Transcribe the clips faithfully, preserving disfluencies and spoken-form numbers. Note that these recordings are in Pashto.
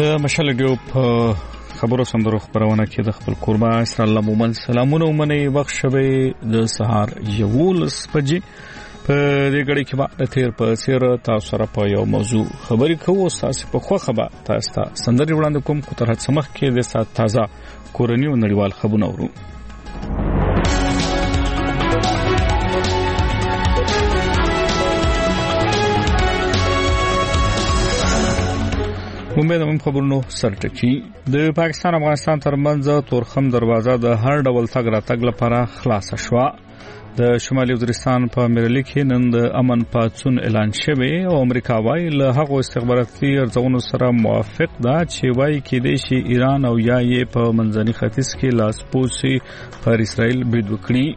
د مشال ډیو په خبرو سندرو خبرونه کې د خپل قربا اسر الله مومن سلامونه ومني وخت شوه د سهار یولس بجې په دې غړي کې به د تیر په سیر تاسو سره په یو موضوع خبرې کوو تاسو په خو خبر تاسو ته سندري وړاندې کوم کو تر هڅه مخ کې د سات تازه کورنی او نړیوال خبرونه ورو ومنم خبرونو سرټکی د پاکستان افغانستان ترمنځ تورخم دروازه د هر ډول تګ راتګ لپاره خلاص شوه د شمالي وزیرستان په میرلی کې نن د امن پاتون اعلان شوی او امریکا وايي له هغو استخباراتي ارزونو سره موافق ده چې وايي کې د شي ایران او یا یې په منځني ختیځ کې لاسپوسي پر اسرائیل برید وکړي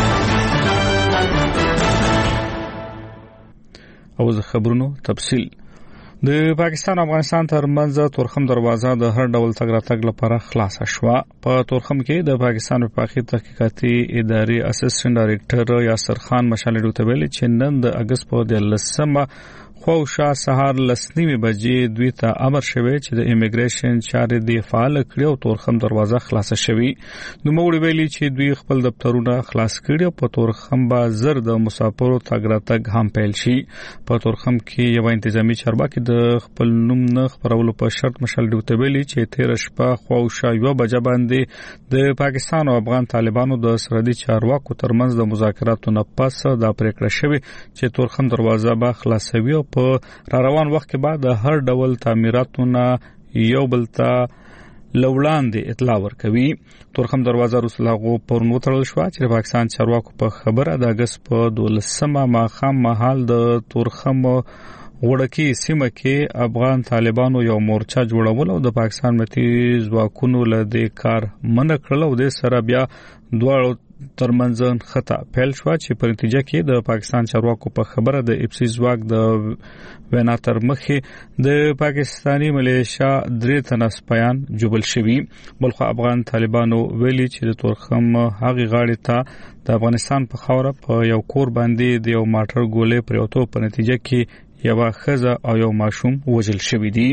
او زه خبرونو تفصیل د پاکستان افغانستان ترمنځ تورخم دروازه د هر ډول تګ راتګ لپاره خلاص شوه په تورخم کې د پاکستان وفاقي تحقیقاتي ادارې اسسټنټ ډایریکټر یاسر خان مشال ډوتبل چې نن د اگست په دلسمه خوشا سهار لسنیمه بجې دوی ته امر شوی چې د امیګریشن چارې د فعال کړي او تورخم دروازه خلاص شوی نو موږ ویلي چې دوی خپل دفترونه خلاص کړي په تورخم به زر د مسافرو تګ راتګ هم پیل شي په تورخم کې یو انتظامی چارواکي د خپل نوم نه خبرولو په شرط مشال ډوتبل چې تیر شپه خوشا یو بجې باندې د پاکستان او افغان طالبانو د سرحدي چارواکو ترمنځ د مذاکراتو نه پس د پریکړه شوی چې تورخم دروازه به خلاصوي په را روان وخت کې بعد هر ډول تعمیراتونه یو بل ته لوړاندې اطلاع ورکوي تورخم دروازه رسلاغو پرون وتړل شو چې پاکستان چارواکو په خبره د اگست په دولسمه ماخام محل د تورخم وړکی سیمه کې افغان طالبانو یو مورچا جوړول او د پاکستان متي ځواکونو له دې کار منع کړل او د سره بیا دواړو ترمنځ خطا پیل شو چې په نتیجه کې د پاکستان چارواکو په خبره د اپسی ځواک د وینا تر مخې د پاکستانی ملیشیا درې تنه سپایان جوړل شوی بلخو افغان طالبانو ویلي چې د تورخم هغه غاړې ته د افغانستان په خاوره په یو کور باندې د یو ماټر ګولې پروتو په نتیجه کې یو خزه او یو ماشوم وژل شوی دی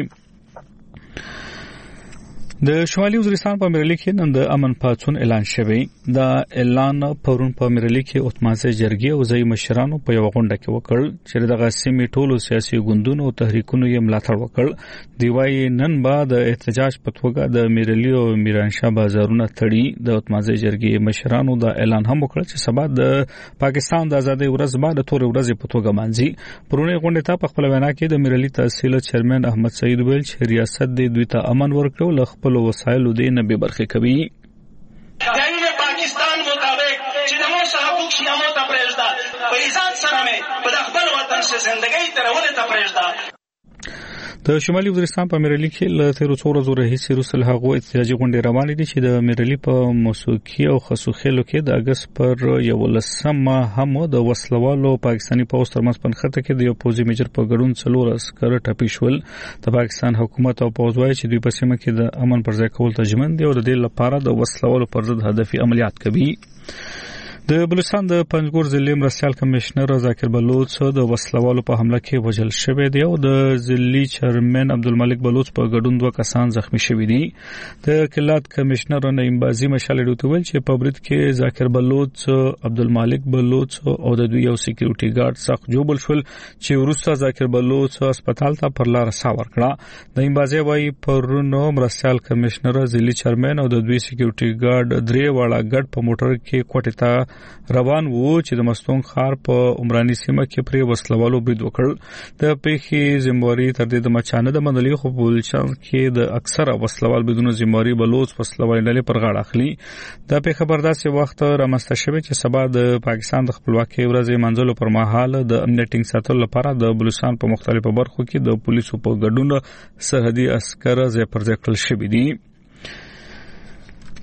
د شمالي وزیرستان په میرلی کې نن د امن پاتون اعلان شوی دا اعلان پرون په میرلی کې اتماسه جرګې او ځای مشرانو په یو غونډه کې وکړ چې دغه سیمې ټولو سیاسي ګوندونو او تحریکونو یې ملاتړ وکړ دی وايي نن بعد د احتجاج په توګه د میرلی او میرانشاه بازارونه تړي د اتماسه جرګې مشرانو دا اعلان هم وکړ چې سبا د پاکستان د آزادۍ ورځ بعد تور ورځ په توګه مانځي پرونی غونډه ته په خپل وینا کې د میرلی تحصیل چیرمن احمد سعید ویل چې ریاست د دوی ته امن ورکړو خپل وسایل د نه به برخه کوي دین پاکستان مطابق چې د مو حقوق شنامو ته پرېږده په عزت سره مې په خپل وطن څخه ژوندۍ ترونه ته پرېږده د شمالي وزیرستان په میرلی کې له تیر څو ورځې راهیسې روسل هغه احتجاجي غونډې روانې دي چې د میرلی په موسیقي او خصوخیلو کې د اگست پر یو لسمه هم د وسلوالو پاکستاني پولیس ترمنځ پنځه کې د یو پوزي میجر په ګډون څلور عسكر ټپي شول د پاکستان حکومت او پوز وايي چې دوی په سیمه کې د امن پر ځای کول ته ژمن دي او د دې لپاره د وسلوالو پر ضد هدفي عملیات کوي د بلوچستان د پنځګور ضلع مرستيال کمشنر ذاکر بلوچ د وسلوالو په حمله کې وژل شوی دی او د ضلعي چیرمن عبدالملک بلوچ په ګډون دوه کسان زخمی شوي دي د کلات کمشنر نعیم بازی مشال ډوتول چې په برید کې ذاکر بلوچ عبدالملک بلوچ او د دوی یو سکیورټي ګارد سخت جوړ شول چې ورسته ذاکر بلوچ هسپتال ته پر لار ساور کړه نعیم بازی وايي پرونو مرستيال کمشنر ضلعي چیرمن او د دوی سکیورټي ګارد درې واړه ګډ په موټر کې کوټه ته روان وو چې د مستون خار په عمراني سیمه کې پرې وسلوالو برید وکړ د پیخي زمواري تر دې د مچانه د منلي خو بولچان کې د اکثره وسلوال بدون زمواري بلوچ وسلوال ډلې پر غاړه اخلي د پیخه برداشت وخت رامسته شوی چې سبا د پاکستان د خپلواکۍ ورځ منځلو پر مهال د امنیتینګ ساتلو لپاره د بلوچستان په مختلفو برخو کې د پولیسو په ګډون سرحدي عسكر ځای پر ځای کړل شوی دي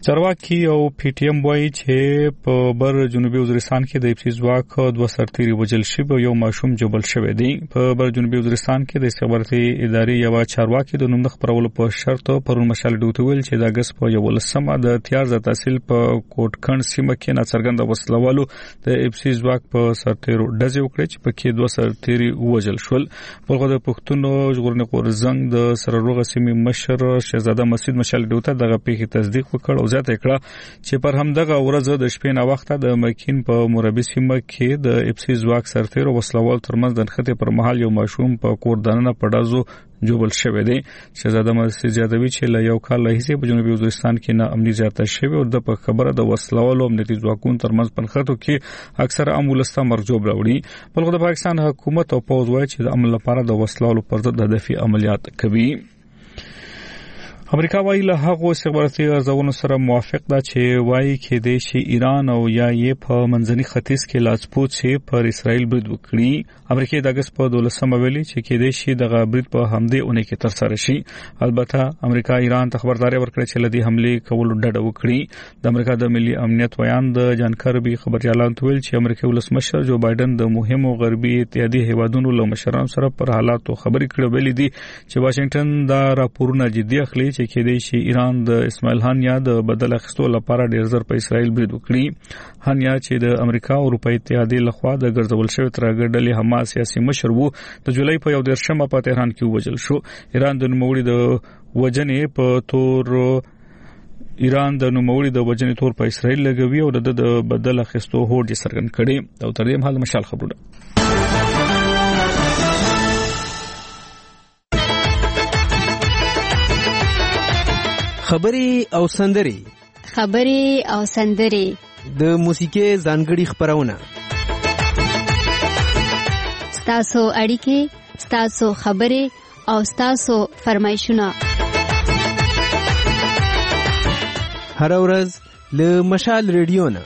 چارواکي او پی ټی ایم وایي چې په بر جنوبي وزیرستان کې د اپسي ځواک دوه سرتیري وژل شوي او یو ماشوم جوړل شوی دی. په بر جنوبي وزیرستان کې د استخباراتي ادارې یو چارواکي د نوم د خبرولو په شرط پرون مشال ډوټ ویل چې د اگست په یولسمه د تیار ز تحصیل په کوټکن سیمه کې ناڅرګند وسلوالو د اپسي ځواک په سرتیرو ډزې وکړې چې پکې دوه سرتیري وژل شول. بلغه د پښتون ژغورنې قورزنګ د سرروغه سیمې مشر شهزاده مسعود مشال ډوټ دغه پیښه تصدیق وکړ او زیاته کړه چې پر همدغه ورځ د شپې نه وخت د مکین په مربي سیمه کې د اپسي ځواک سرتیرو وسلوال ترمنځ د نښتې پر مهال یو ماشوم په کوردانه پډازو جوړل شوی دی. شهزاده مسعود زیاتوي چې له یو کال راهیسې په جنوبي وزیرستان کې نه امنیت زیاته شوی او د په خبره د وسلوالو امنیتي ځواکونو ترمنځ پنځخته کې اکثره امولسته مرجوب راوړي. بلکې د پاکستان حکومت او پوز وایي چې د امن لپاره د وسلوالو پر ضد هدفي عملیات کوي. امریکا وايي له هغو استخباراتي ارزونو سره موافق ده چې وايي کې د شي ایران او یا یې په منځني ختیځ کې لاسپوت شي پر اسرائیل برید وکړي. امریکا د اگست په دولسمه ویلي چې کې د شي د برید په همدې اونۍ کې تر سره شي. البته امریکا ایران ته خبرداري ورکړه چې لدی حمله کولو ډډه وکړي. د امریکا د ملي امنیت ویان د جان کربي خبريالان ویل چې امریکا ولسمشر جو بایدن د مهمو غربي اتحادیه هیوادونو له مشرانو سره پر حالاتو خبرې کړې ویلي دي چې واشنگټن دا راپورونه جدي اخلي چې کې د شي ایران د اسماعیل هانیا د بدل اخیستو لپاره ډیر زر په اسرائیل برید وکړي. هانیا چې د امریکا او اروپای اتحادیه لخوا د ګرځول شوی ترګر ډلې حماس سیاسي مشر وو د جولای په یو دیرشمه په تهران کې وژل شو. ایران د نوموړي د وجنې په تور ایران د نوموړي د وجنې تور په اسرائیل لګوي او د بدل اخیستو هوډ یې څرګند کړي. او تر دې مهال مشال خبرونه خبري او سندري خبري او سندري د موسیقي ځانګړي خبرونه ستاسو اړیکې ستاسو خبري او ستاسو فرمایشونه هر ورځ له مشال ریډیو نه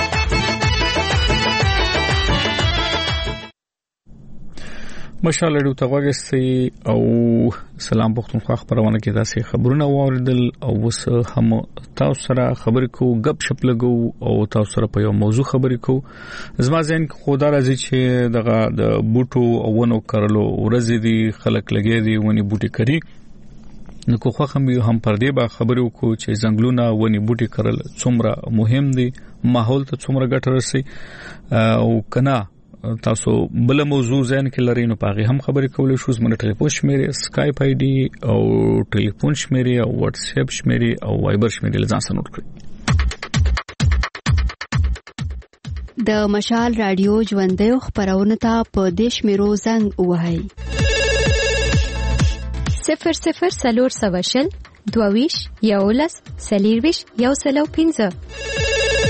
مشال ډیو ته وګورئ او سلام پښتونخوا خبرونه کې تاسو خبرونه واوریدل او وس هم تاسو سره خبرې کو غب شپ لګو او تاسو سره په یو موضوع خبرې کو. زما ځین خو دا راځي چې دغه د بوټو او ونو کرلو ورځې دي خلک لګي دي ونی بوټي کړي نو خو خو هم هم پر دې با خبرې کو چې زنګلونه ونی بوټي کرل څومره مهم دي ماحول ته څومره ګټه رسي او کنا تاسو بل موضوع ځین کې لري نو پاغي هم خبرې کولې شو. زموږ ټلیفون شمیره سکایپ آی ډي او ټلیفون شمیره او واتس اپ شمیره او وایبر شمیره لزان سره نوٹ کړئ. د مشال رادیو ژوندې خبرونه ته په دیش میرو زنګ وهاي صفر صفر سلور سواشل دوویش یولس سلیرویش یو سلو پینځه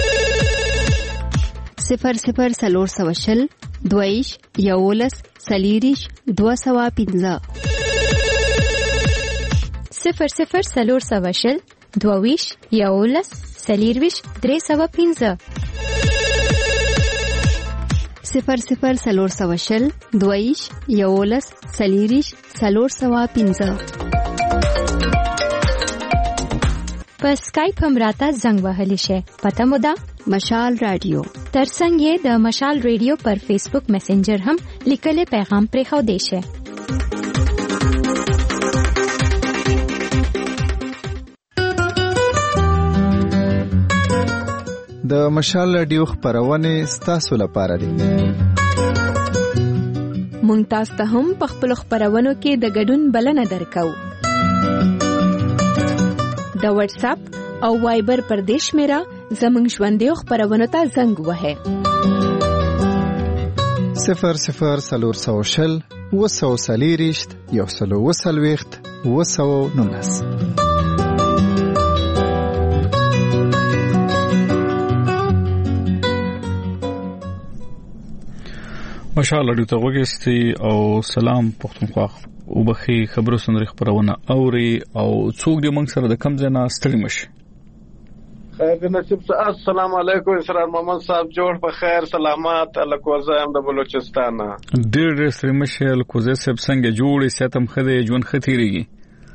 صفر صفر سلور سواشل دویش یولس سلیریش دو سوا پینځه صفر صفر سلور سواشل دوویش یولس سلیرویش درې سوا پینځه صفر صفر سلور سواشل دویش یولس سلیریش سلور سوا پینځه په سکایپ هم راته زنګ وهلی شي. پته مو ده مشال رادیو ترڅنګ یې د مشال ریډیو پر فیسبوک میسنجر هم لیکل پیغام پرې خو دی شي. د مشال رادیو خبرونه ستاسو لپاره دي. مونږ تاسو ته هم په خپل خبرونو کې د ګډون بلنه درکو. د واتس اپ او وایبر پر دیش میرا زمنګ ژوندې خبرونه ته زنګ وهه صفر صفر سلور سوشل وسو سلیریشت یو سلو وسلويخت وسو نونس. ماشاءالله دې ته وګستي او سلام پښتونخوا او بخي خبرو سندري خبرونه اوري او څوک دې موږ سره د کم ځنا ستړي مشي. خیر نصیب صاحب السلام علیکم اسرار محمد صاحب جوړ په خیر سلامات الکوزه ام د بلوچستان ډېر ستړي مشي الکوزه صاحب څنګه جوړې ساتم خدای ژوند ختیریږي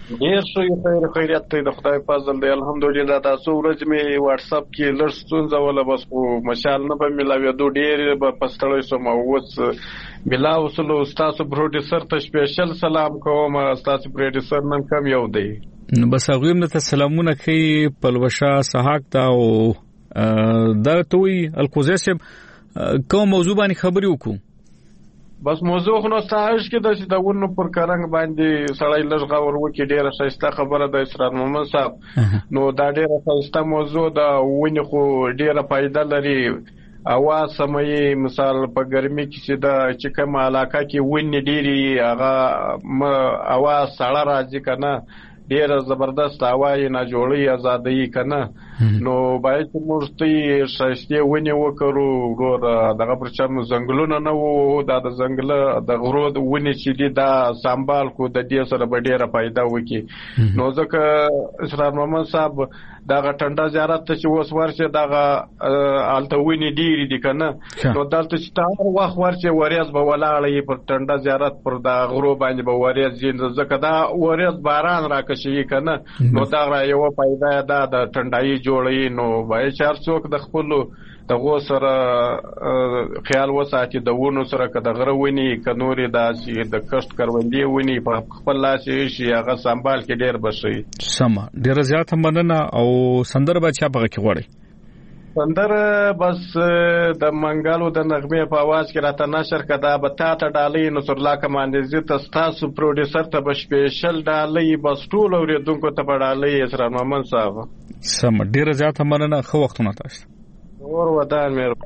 ډیر شوی خیر خیریت ته د خدای فضل دی الحمدلله. تاسو ورځ می واتس اپ کې لږ ستونزه ولا بس خو مشال نه په ملاوي دوه ډیر په پستړې سم اوس بلا وصول استاد پروډوسر ته سپیشل سلام کوم. استاد پروډوسر نن کم یو دی نو بس هغه هم ته سلامونه کوي پلوشا سحاق ته او دا توي القوزه کوم موضوع باندې خبرې وکړو. بس موضوع خو نو ساحش کې د دونو پر کارنګ باندې سړی لږ غور وکړي. ډیره ښایسته خبره د اسرار محمد صاحب. نو دا ډیره ښایسته موضوع دا ونی خو ډیره فائدہ لري. اواز سمې مثال په ګرمي کې چې دا چې کوم علاقه کې ونی ډیری هغه اواز سړی راځي کنه ډیره زبردست هوای نه جوړي ازادي کنه. نو باید موږ ته شایسته ونی وکړو ګور دغه پر چم زنګلونه نه وو دا د زنګل د غرو د ونی چې دی دا سنبال کو د دې سره به ډیره فائدہ وکي. نو ځکه اسرار محمد صاحب دغه ټنډه زیارت ته چې اوس ورشه دغه الته ونی ډیری دي کنه. نو دلته چې تا وخت ورشه وریاض به ولاړې پر ټنډه زیارت پر د غرو باندې به وریاض جین ځکه دا وریاض باران راکشي کنه. نو دا یو فائدہ ده د ټنډای جوړي. نو باید چار څوک د خپل دغه سره خیال وساتي د ونو سره که د غره ونی که نورې داسې د کښت کروندې ونی په خپل لاس یې شي هغه سنبال کې ډېر بشي. سمه ډېره زیاته مننه. او سندره به چا پغه کې غواړي؟ سندره بس د منګالو د نغمې په आवाज کې راته نشر کدا به تا ته ډالۍ نو سر لا کمانډ زی ته تاسو پروډوسر ته به سپیشل ډالۍ بس ټول اوریدونکو ته به ډالۍ اسرار محمد صاحب. سم ډیره زیاته مننه. خو وختونه تاسو اور ودان مېر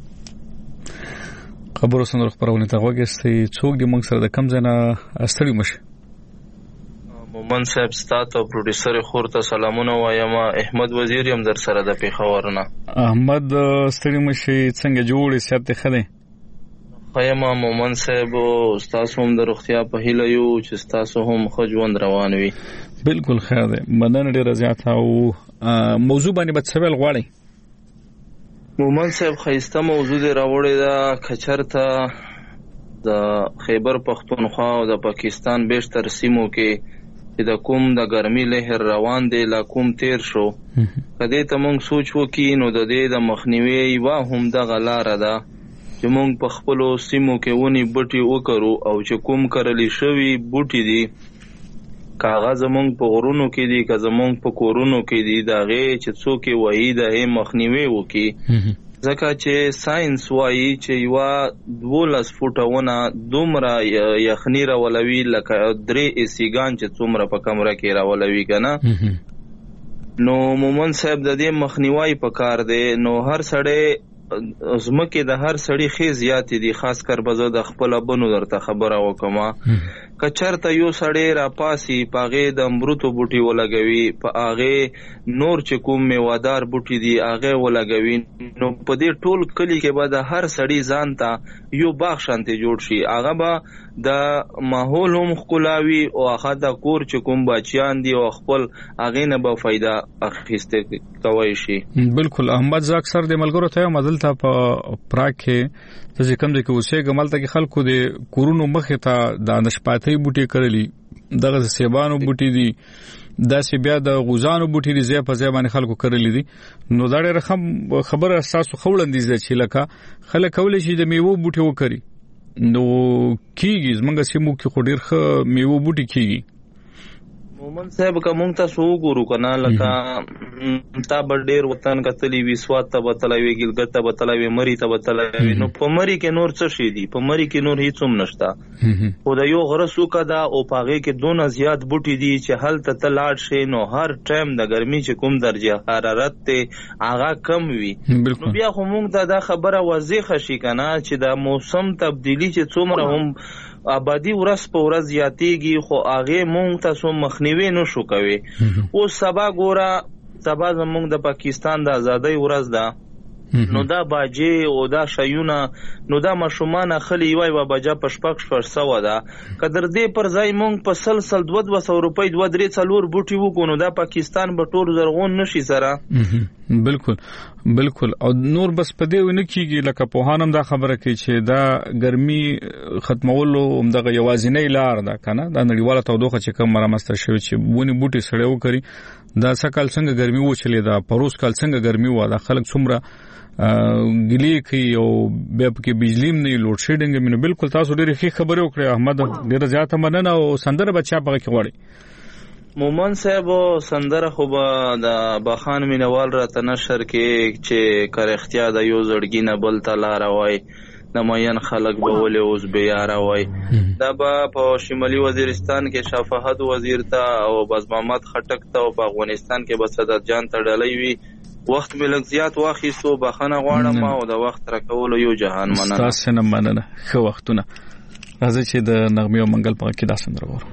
خبرو سندره خبرونه ته وګورئ څوک د موږ سره د کم ځای نه استړي مشه. مومن صاحب ستاسو پروډوسر خورته سلامونه وایم. احمد وزیر یم در سره د پیښور نه. احمد ستړي مشه څنګه جوړې سیاته خله خیمه مومن صاحب تاسو هم د روغتیا په هیله یو چې تاسو هم ښه ژوند روان وي. بالکل خیر ده. مننه ډیره زیاته. او موضوع باندې به څه ویل غواړئ؟ مومن صاحب خیسته موضوع دی راوړی دا کچرته د خیبر پختونخوا او د پاکستان بیشتر سیمو کې چې د کوم د ګرمي لهر روان دی لا کوم تیر شو کدی ته مونږ سوچ وکړو نو د دې د مخنیوي وا هم د غلاره ده چې مونږ په خپل سیمو کې ونی بوټي وکړو او چې کوم کرلی شوی بوټي دي کاغذ مونږ په غرونو کې دي که زمونږ په کورونو کې دي دا غي چې څوک وایي د مخنیوي وکي ځکه چې ساينس وایي چې یو دولس فوټونه دومره یخنی راولوي لکه درې ایسیګان چې څومره په کمره کې راولوي کنه. نو مومن صاحب د دې مخنیوي په کار دی. نو هر سړی زمکه د هر سړی خې زیات دي خاص کر بزه د خپل بنو درته خبره وکما کچرته یو سړی را پاسي پاغه د امرتو بوټي ولګوي پاغه نور چې کوم میوادار بوټي دي اغه ولګوي نو په دې ټول کلی کې به د هر سړی ځان ته یو باغ شانته جوړ شي هغه به د ماحول هم خلاوي او هغه د کور چې کوم بچیان دي او خپل هغه نه به فائدہ اخیسته کوي شي. بالکل احمد ز اکثر د ملګرو ته مدل ته په پراک کې چې کوم د کوسه ګمل ته خلکو د کورونو مخه ته د نشپاتي بوټي کړلی دغه سیبانو بوټي دي دا سی بیا د غوزانو بوټي دي زی په ځای باندې خلکو کړلی دي. نو دا ډېر رقم خبره اساسو خولندې چې لکه خلک کولای شي د میوه بوټي وکړي نو کیږي زمونږ سیمو کې خو ډېر ښه میوه بوټي کیږي. مومن صاحب کا مونږ تاسو وګورو کنه لکه تا بډیر وطن کتلی وی سوات ته بتلوي ګلګت ته بتلوي مری ته بتلوي نو په مری کې نور څه شي دي په مری کې نور هیڅ هم نشتا خو د یو غرسو کدا او پاغه کې دونه زیات بوټي دي چې حل ته تلاړ شي نو هر ټایم د ګرمي چې کوم درجه حرارت ته آغا کم وي نو بیا خو مونږ ته دا خبره واضح شي کنه چې د موسم تبدیلی چې څومره هم آبادی ورځ په ورځ زیاتېږي خو هغه مونږ تاسو مخنیوي نشو کوي. او سبا ګوره سبا زمونږ د پاکستان د ازادۍ ورځ ده نو دا باجې او دا شیونه نو دا مشومان خلی وای و باجا پشپک شپږ سو ده قدر دې پر ځای مونږ په سلسل دوه دوه سو روپۍ دوه درې څلور بوټي وکونو دا پاکستان به ټول زرغون نشي سره بالکل بالکل او نور بس په دې ونه کیږي لکه په هانم دا خبره کوي چې دا ګرمي ختمولو همدغه یوازینی لار ده کنه دا نړیواله تودوخه چې کوم مرامسته شوی چې بونی بوټي سړیو کوي دا سکل څنګه ګرمي و چلی دا پروس کال څنګه ګرمي و دا خلک څومره ګلی کوي او به په کې بجلی نه لوډ شیډینګ مینه بالکل تاسو ډېر ښه خبره وکړه احمد ډېر زیاته مننه او سندره بچا په کې وړي مومن صاحب سندره خو به د باخان مینوال را تنشر کې چې کرختیا د یو زړګي نه بل تلار وای د ماین خلک به ولې اوس بیار وای دا به په شمالي وزیرستان کې شفاعت وزیر ته او باز محمد خټک ته او په افغانستان کې به صدر جان ته ډلې وی وخت ملک زیات واخیستو بخنه غواړم او د وخت راکولو یو جهان مننه تاسو نه مننه خو وختونه راځي چې د نغمه او منګل په کې دا سندره وره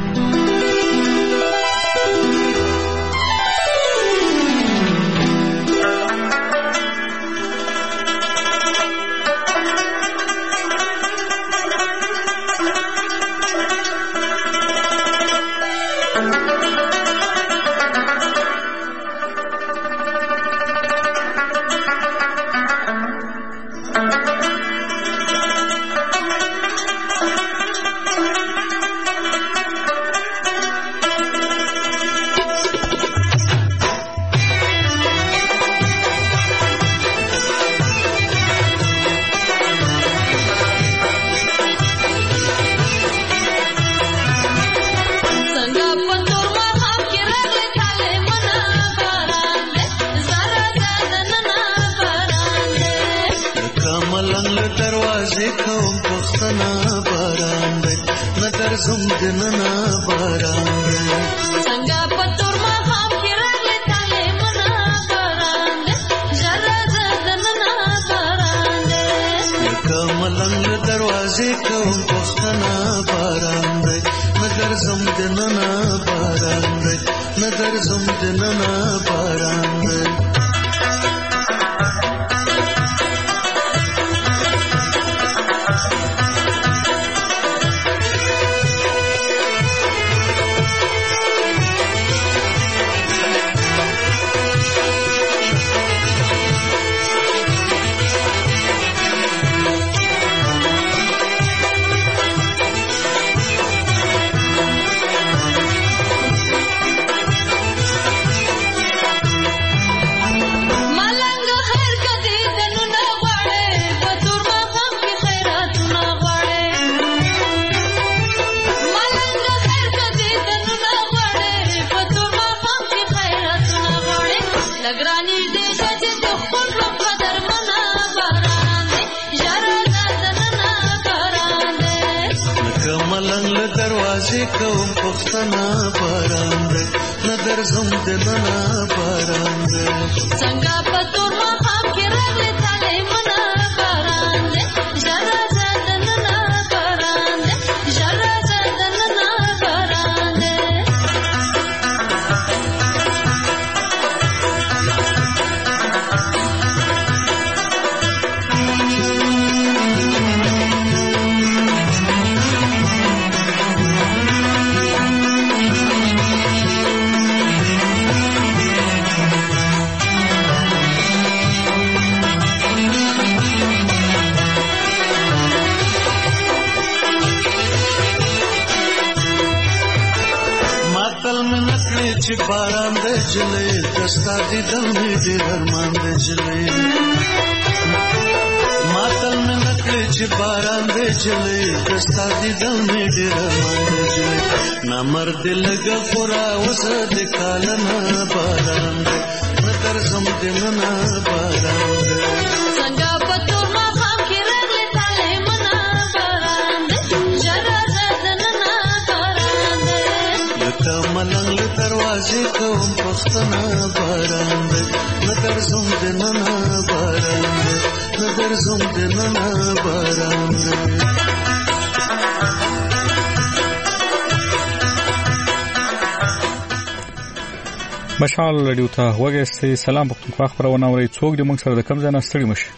مشال رادیو ته وګورئ سلام پختونخوا خبرونه اوري څوک د موږ سره د کم ځای نه ستړي مشي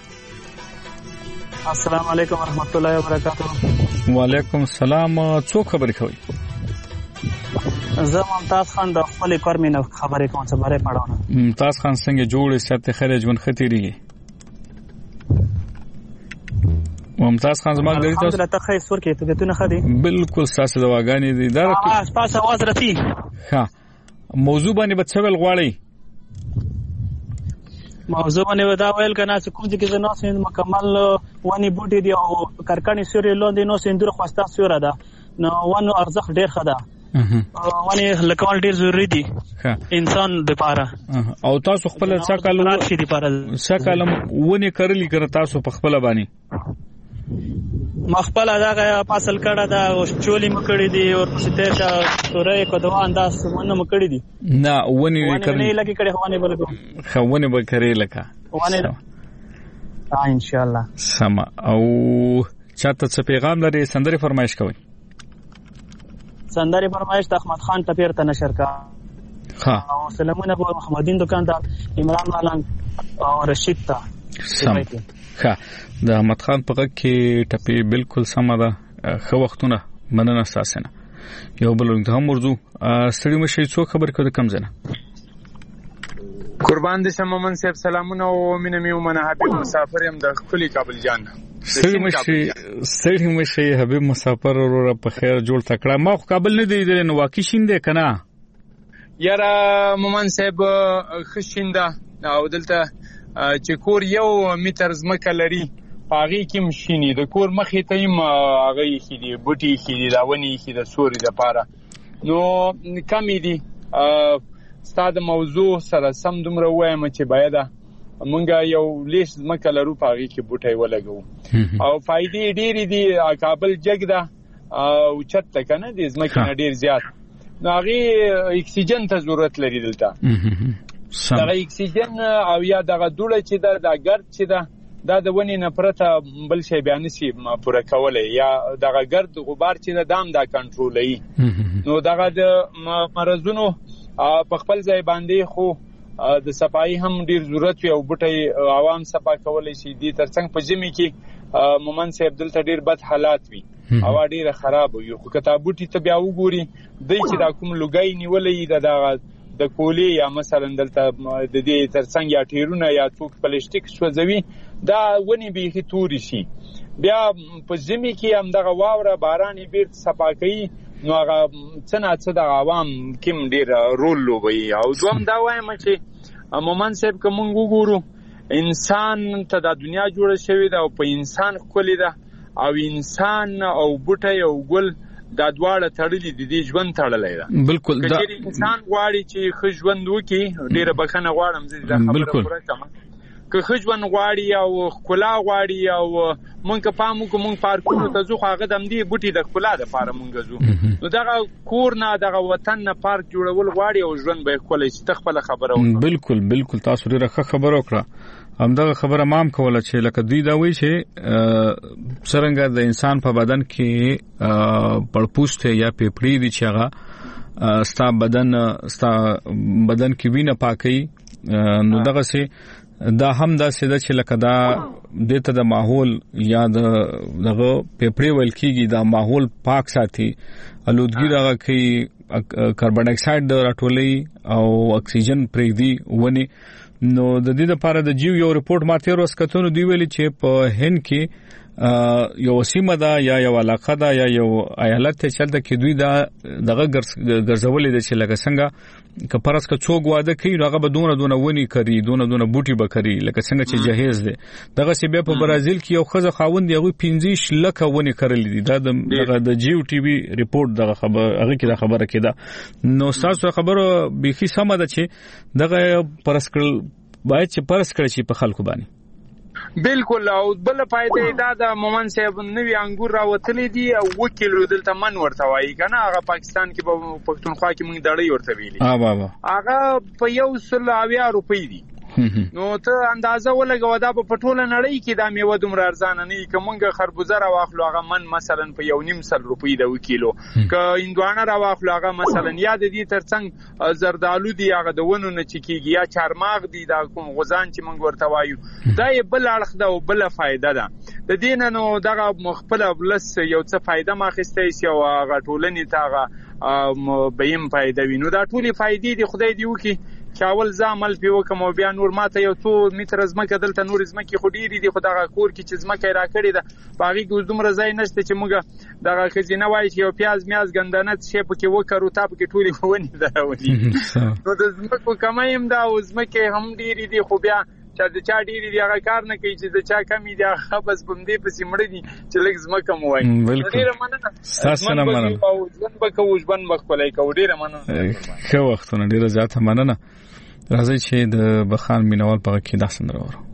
السلام علیکم ورحمت الله وبرکاته وعلیکم السلام څوک خبرې کوي زه ممتاز خان د خپل کار مینه خبرې کوم څه باره پړاونه. ممتاز خان څنګه جوړې ساتي خیر ژوند خطرېږي؟ ممتاز خان زما غړي تاسو الحمدلله ته خیر سور کې ته ته نه خدي بالکل تاسو دواګانې دي دا اه تاسو आवाज راځي. ها موضوع باندې به څه ول غواړي؟ موضوع باندې ودا ویل کنه چې کوم ځکه نو سین مکمل ونی بوټي دی او کرکانی سوري لاندې نو سین دغه خواسته سوره ده نو ونو ارزخ ډیر خدا ونی لکول ډیر ضروری دي انسان لپاره. او تاسو خپل څه کالو څه کالم ونی کرلی کړ تاسو په خپل باندې مخبل دا فاصل کړه دا چولی مکړی دی او ستې تا سورې کو دوه انداز منه مکړی دی نه ونی کړي نه لګي کړي هوانه بلکو خونه به کړي لکه ونه ها ان شاء الله سم. او چاته څه پیغام لري سندري فرمایش کوي؟ سندري فرمایش د احمد خان ټپیر ته نشر کا ها او سلامونه ابو محمدین دکاندار عمران مالنګ او رشید ته سم. ها د احمد خان په غږ کې ټپی بالکل سم ده. خو وختونه مننه ساسنه یو بل د هم ورزو ستړي مشي څو خبر کړه کم زنه قربان دي سممن صاحب سلامونه او مینه میو منه حبیب مسافر يم د کلی کابل جان ستړي مشي ستړي مشي حبیب مسافر ورو په خیر جوړ تکړه ما خو کابل نه دی نو واقع شینده کنه یاره مومن صاحب خشینده او دلته چې کور یو میټر زمکه لري پاغي کې مشینی د کور مخې ته هم هغه کې دي بوټي کې دي دا ونی کې د سوري د پاره نو کمی دي ستاسو موضوع سره سم دومره وایم چې باید مونږه یو لیش زمکه لرو پاغي کې بوټي ولګو او فائدې ډېری دي کابل جګده او چت کنه د زمکه نه ډېر زیات نو هغه اکسیجن ته ضرورت لري دلته دغه اکسیجن او یا دغه دوړه چې دا د ګرد چې دا دا د ونی نه پرته بل شی بیان نشي پوره کولای یا دغه ګرد غبار چې دا دام دا کنټرولوي نو دغه د مرزونو په خپل ځای باندې خو د صفای هم ډیر ضرورت وي او بوټي عوام صفا کولای شي دي ترڅنګ په جمی کې مومن صاحب دلته ډیر بد حالات وي او ډیر خراب وي خو کته بوټي ته بیا وګوري دای چې دا کوم لګای نیولې دا د کولی یا مثلا دلته د دې ترڅنګ یا ټیرونه یا څوک پلاستیک سوځوي دا ونی به توري شي بیا په زمي کې هم دغه واوره باران بیر صفا کوي نو هغه څنګه څه د عوام کوم ډیر رول لوبي او دوم دا وایم چې مومن صاحب کوم وګورو انسان ته د دنیا جوړه شوی دا او په انسان خولي دا او انسان او بوټي او ګل دا دواړه تړلې دي د ژوند تړلې ده بالکل دا انسان غواړي چې خو ژوند وکي ډیره بخنه غواړم زه دا خبره پوره کړم که خو ژوند غواړي او خلا غواړي او مونږ په پامو کو مونږ پارکونو ته ځو هغه دم دی بوټي د خلا د پاره مونږ ځو نو دغه کور نه دغه وطن نه پارک جوړول غواړي او ژوند به خولې چې تخپل خبره وکړه بالکل بالکل تاسو ډیره خبره وکړه همدغه خبره مام کوله چې لکه دوی دا وایي چې څنګه د انسان په بدن کې پړپوسته یا پیپړی دي چې هغه ستا بدن ستا بدن کې وینه پاکي نو دغه سي دا هم دا سده چې لکه دا دته د ماحول یا دغه پیپړی ویل کیږي دا ماحول پاک ساتي الودګي دغه کوي کاربن ډای اکساید راټولي او اکسیجن پرېږدي ونی نو د دې لپاره د جیو یو ریپورت ماته روز کتون دی ویلي چې په هند کې یو سیمه ده یا یو علاقه ده یا یو ایالت ته چلته کې دوی دا دغه ګرځولې د چې لکه څنګه کپرس کا څوګ واده کوي هغه به دونه دونه ونی کوي دونه دونه بوټي به کوي لکه څنګه چې جهیز دي دغه سی به په برازیل کې یو خزه خاوند دی هغه پنځه لک ونی کړل دي دا دغه د جیو ټي وي ریپورت دغه خبر هغه کې دا خبره کېده نو تاسو خبره بيخي سم ده چې دغه پرسکل باید چې پرسکل شي په خلکو باندې بالکل او بل فائدې دا د مومن صاحب نوې انګور راوتلې دي او وکیل دلته من ورته وایي کنه هغه پاکستان کې په پښتونخوا کې موږ دړې ورته ویلي ها بابا هغه په یو سل اویا روپۍ دي نو ته اندازه ولګو دا په پټوله نړۍ کې دا میوه دومره ارزانه نه کومګه خربوزه را واخلو هغه من مثلا په یو نیم سل روپۍ د وکیلو ک اندوانه را واخلو هغه مثلا یا د دې ترڅنګ زردالو دی هغه د ونو نه چکیږي یا چارماغ دی دا کوم غوزان چې موږ ورته وایو دا یې بل اړخ ده او بل فائدہ ده د دین نو دغه مخبل بلس یو څه فائدہ ماخسته شي او هغه ټولنې ته هغه بیم فائدہ وي. نو دا ټولې فائدې دي خدای دی وکي چې اول ځ عمل پی وکم او بیا نور ماته یو څو متر زمکه دلته نور زمکه خو ډیری دي خو دغه کور کې چې زمکه راکړې ده باغی کې دومره ځای نشته چې موږ دغه خزینه وای چې یو پیاز میاز ګندنه شي په کې وکړو تاب کې ټولې ونی ده ونی نو د زمکه کمایم دا او زمکه هم ډیری دي خو بیا چې د چا ډیری دی هغه کار نه کوي چې د چا کمی دی هغه بس بم دی په سیمړ دي چې لږ زمکه مو وای. ډیره مننه تاسو نه مننه او ځن به کوژ بن مخولای کو ډیره مننه خو وختونه ډیره زیاته مننه. راځي چې د بخان مینوال په کې داسن راوړو.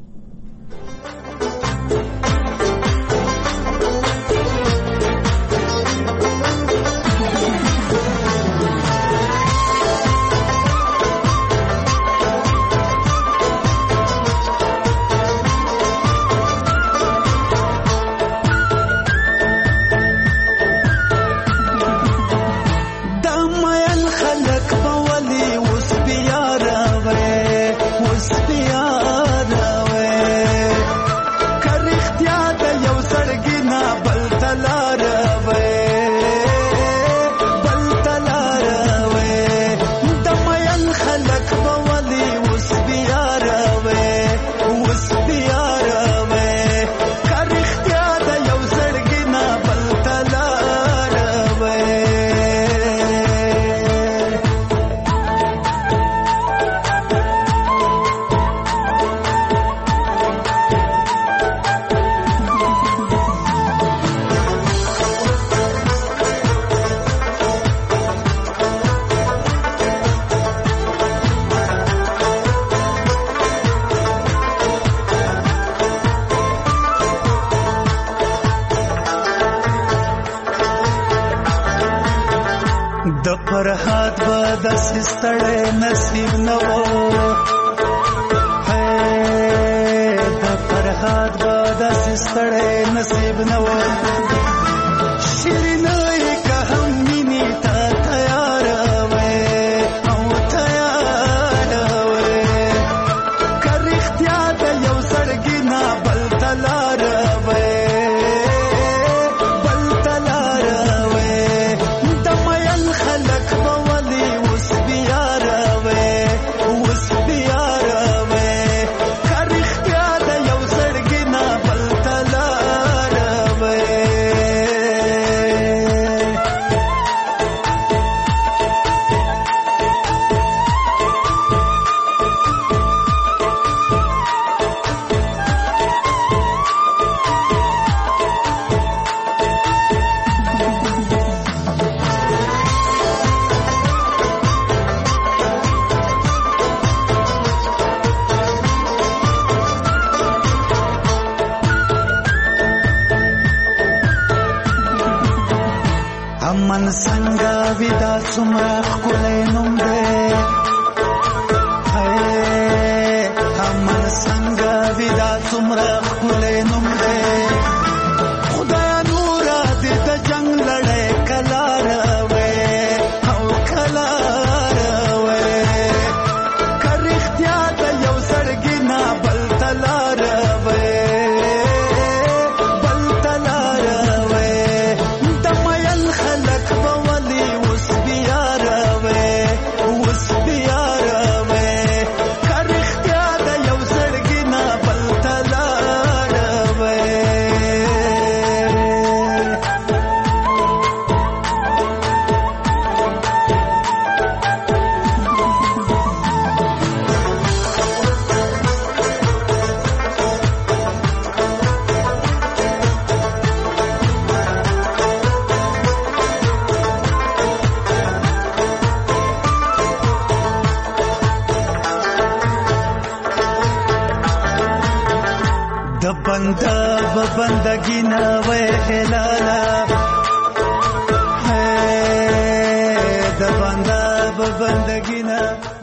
فرحات به داسې ستړی نصیب نه و د فرحات به داسې ستړی نصیب نه و شیرینه یې که هم مینې ته تیاره وې او تیاره وې که رښتیا د یو زړګي نه بل ته لاره وې من څنګه ودا څومره ښکلی نوم دی من څنګه ودا څومره ښکلی نوم دی خدای نوره دې د جنګ لړۍ کلاره وې او کلاره وې که رښتیا د یو زړګي نه بل ته لاره وې بنده به بندگی نه وې هلاله د بنده به بندگی نه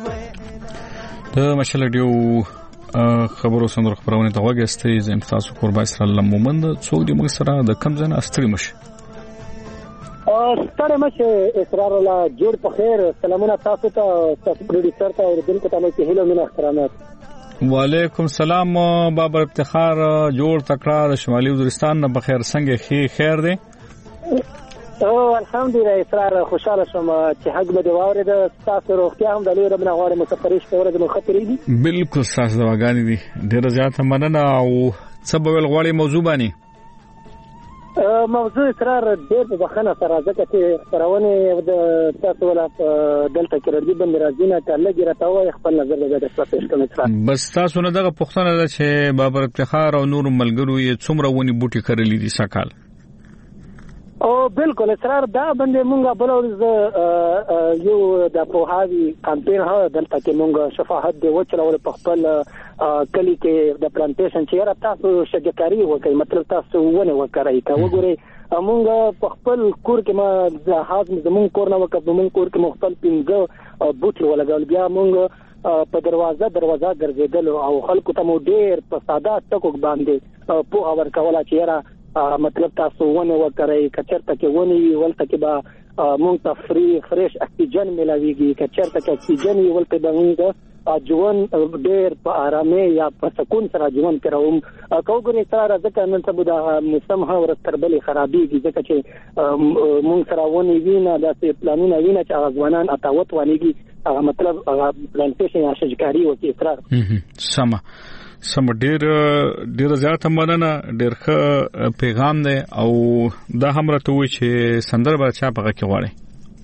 د مشل ډیو خبرو سندر خبرونه ته وګستې زم تاسو قربا اسرائیل مومند څوک دی موږ سره د کم ځنه استری مشه او ستاره مشه اسرار الله جوړ په خیر سلامونه تاسو ته تاسو پروډوسر ته او دلته تاسو ته هیله مینه احترامات. وعلیکم سلام بابر افتخار جوړ تکړه د شمالي وزیرستان نه بخیر څنګه خیر دی او الحمدلله اسرار خوشاله شوم چې حق به دی واورید تاسو روغتیا هم د لوی رب نه غواړم مسافرې شته ورته مو خطرېږي بالکل تاسو دواګانې دي ډیره زیاته مننه او څه به ول غواړي موضوع باندې موضوع اسرار ډېر په بخنه سره ځکه چې خبرونه د تاسو ولا دلته کې ردی بند راځي نه کله ګره تاوه خپل نظر به د تاسو پیش کوم بس تاسو نه دغه پښتنه ده چې بابر افتخار او نور ملګرو یې څومره ونی بوټي کړلې دي سکهال او بالکل اسرار دا باندې مونږه بلول یو د پوهاوی کمپاین ها دلته کې مونږه شفاعت دی وچلول په خپل کلی کې د پلانټیشن چې را تاسو شګکاری وکړي مطلب تاسو ونه وکړي کا وګورئ مونږ په خپل کور کې ما د حاضر زمون کور نه وکړ مونږ کور کې مختلف پنځه بوټي ولګول بیا مونږ په دروازه دروازه ګرځیدل او خلکو ته مو ډیر په ساده ټکو باندې په اور کوله چې را مطلب تاسو ونه وکړئ کچرته کې ونی ولته کې با مونږ ته فری فریش اکسیجن ملاويږي کچرته کې اکسیجن ولته به مونږ ژوند ډېر په آرامه یا په سکون سره ژوند کوم کوګوري سره ځکه نن سبا د موسم ها ورتربلې خرابېږي ځکه چې مونږ سره ونی وینه د پلانونه وینه چې ځوانان اتاوت ونیږي هغه مطلب پلانټیشن یا شجکاری او اسرار سم سم ډیر ډیر زیاته مننه ډیر ښه پیغام دی او دا هم راته وی چې سندره به چا پغه کې غواړي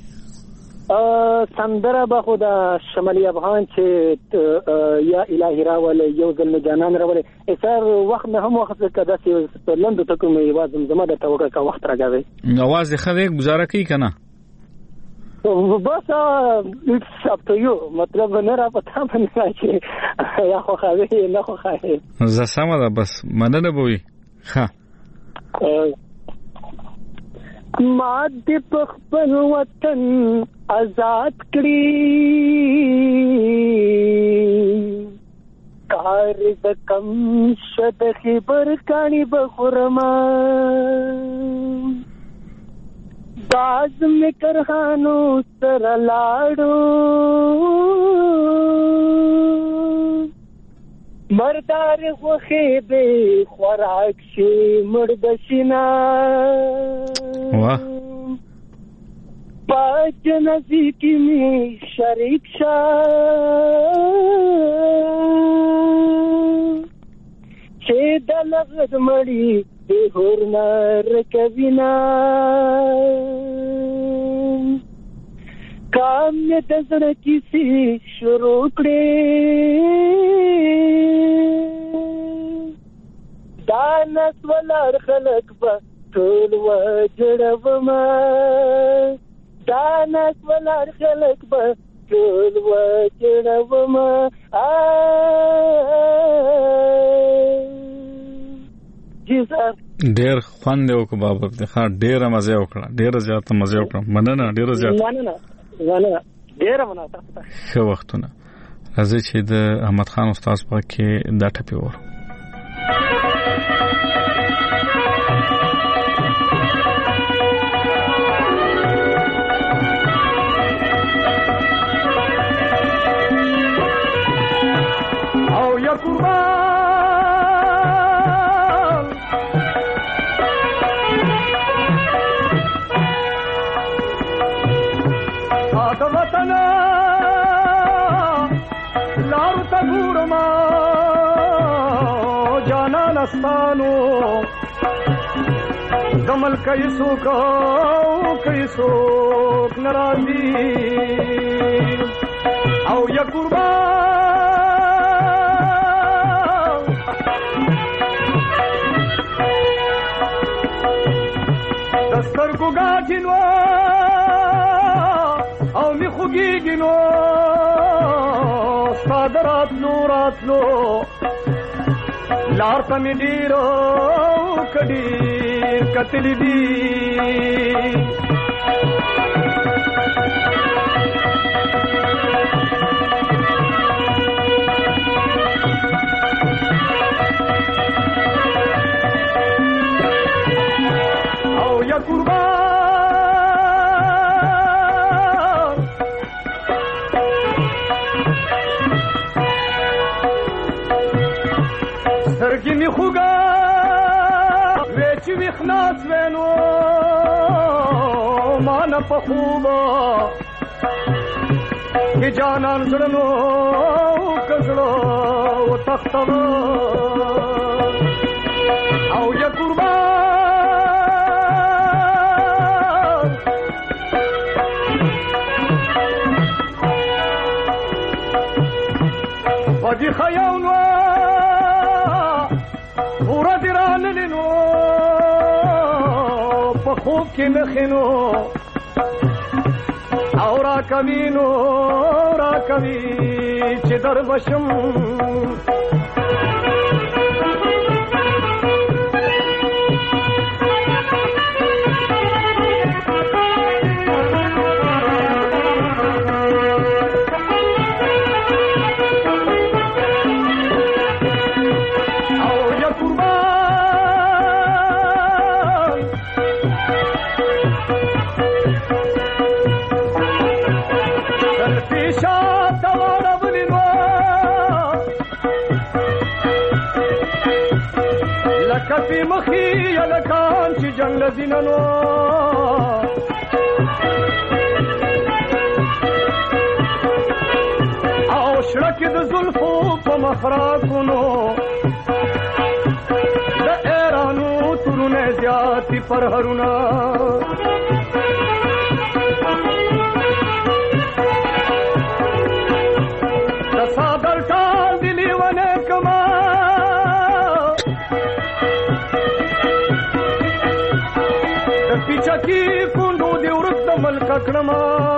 سندره به خو د شمالي افغان چې یا الهي راول یو ځل جانان راول اثر وخت نه هم وخت کده چې لند ته کوم یواز زما د توګه کا وخت راغی نواز خدای گزاره کوي کنه بس it's up to you مطلب نه را پتا باندې چې یا خو خوي نه خو خوي زه سم ده بس مننه بوي ها ما دې په خپل وطن آزاد کړی کار د کم شد خبر کانی بخرما باز میں کرخانو سر لاڑو مردار خوخیبے خوراک شی مردشنا واہ پاچ نزیکی می شریک شا چه دلغد مڑی هورنا رکوینا کام میں دزر کسی شروع کړي دانس ولر خلق با ټول وجړوما دانس ولر خلق با ټول وجړوما ډیر خوند یو کو بابا د خا ډیر مزه وکړه ډیر زیاته مزه وکړه مننه ډیر زیاته مننه مننه ډیر مننه تاسو ښه وختونه راځي چې د احمد خان استاد په کې دا ټپی ور او یا قربان وطن لارو تغورما جانا نستانو دمل کیسو کو کیسو ناراضی او یا قربان دستر کو گاجنو او می خوگیگی نو سادرات نو رات نو لارتا می دیرو کدیر کتلی دی او یا قربان سرگی می خوگا ویچی وی خلاص وینو نه په خوبه کې جانان زړنو کزړو و تختو او یا قربان بدی خیاونو پورا دیران لینو په خوب کې مخینو او را کمینو را کمی چې در بشم کفی مخی یلکان چی جنگ لزیننو او شرکی د زلفو پا مخراکونو د ایرانو ترونه زیادی پرهرونا د صادر کال دلی ونه کما پیچکی کندو دی ورست ملک کړما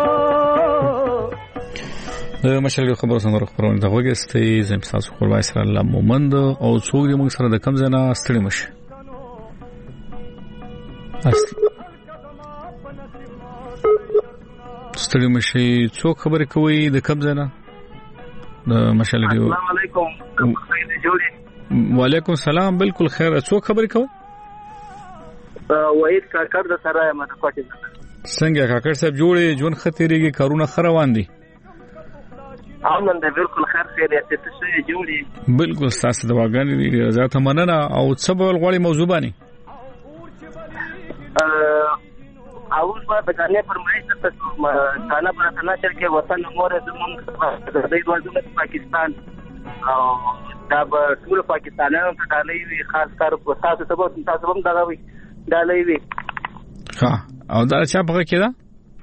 د مشالې خبرو سره خبرونه د وګستې زم تاسو خپل وایسر الله مومند او څوک دې موږ سره د کم ځنا ستړي مشه ستړي مشه څوک خبرې کوي د کم ځنا د مشالې السلام علیکم وعلیکم السلام بالکل خیر څوک خبرې کوي وحید کاکړ د سرای مده کوټه څنګه کاکړ صاحب جوړې جون خطرېږي کارونه خروان دي امن ده بالکل خیر خیریت ته څه جوړي بالکل تاسو د واګانې دي زیاته مننه او څه بول غوړي موضوع باندې ا اوس په بګانې پر مې ته کانا پر تناشر کې وطن مور زمونږ د دې وځو پاکستان او دا ټول پاکستانیانو ته ډالۍ خاص کار په تاسو سبب تاسو هم دا وي ډالۍ وي ها او دا چا په کې دا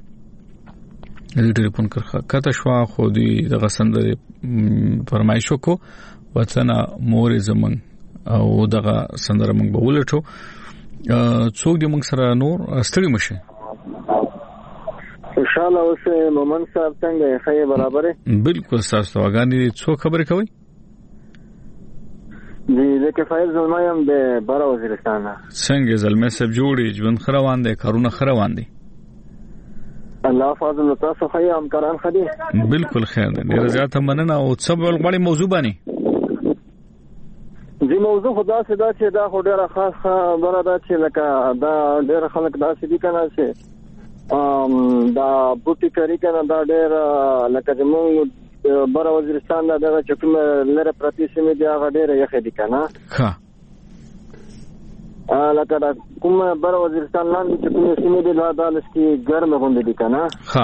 دې ټلیفون کړه کته شو خو دې د غسند فرمایشو کو وطن مور زمون او دغه سندره موږ به ولټو څوک دې موږ سره نور ستړي مشه ان شاء الله اوس مومن صاحب څنګه خیر برابر بالکل تاسو واګانی څوک خبرې کوي دی زکه فایل زلمایم د بار وزیرستان څنګه زلمه سب جوړي ژوند خروان دي کارونه خروان دي الله فضل تاسو خیر همکاران خدي بالکل خیر دي ډیر زیاته مننه او څه بل غوړي موضوع باندې دی موضوع خدا سدا چې دا ډیره خاص خبره ده چې لکه دا ډیره خلک دا سدي کنه چې ام دا بوټي کری کنه دا ډیر لکه زموږ بار وزیرستان دا دغه چکم لره پرتی سیمه دی هغه ډیره یخې دي کنه ها ا لکه دا کوم بار وزیرستان لاندې چکم سیمه دی دا دالستی ګرمه غونډه دي کنه ها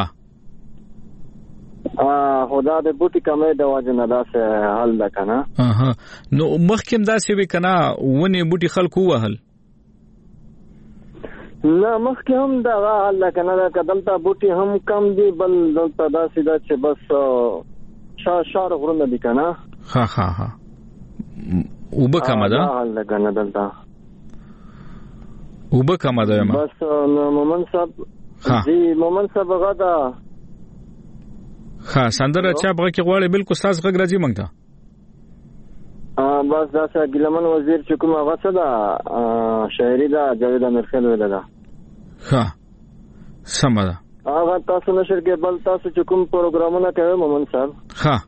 ا خدا دې بوټي کمه د واجنه دا څه حل ده کنه اها نو مخکم دا سی وی کنه ونی بوټي خلکو وهل نه مخکې هم دا حل ده کنه دا کدلته بوټي هم کم دي بل دلته دا سیده چې بس شار شار غرونه دي کنه ها ها ها وبه کما ده حل ده کنه دلته وبه کما ده ما بس مومن صاحب جی مومن صاحب غدا ها سندره چا بغه کې غواړي بالکل ساز غږ راځي مونږ ته ا بس دا چې ګلمن وزیر چې کومه غصه ده شاعري ده جاوید امیر خیل ویل ده ها سم ده هغه تاسو نشر کې بل تاسو چې کوم پروګرامونه کوي مومن صاحب ها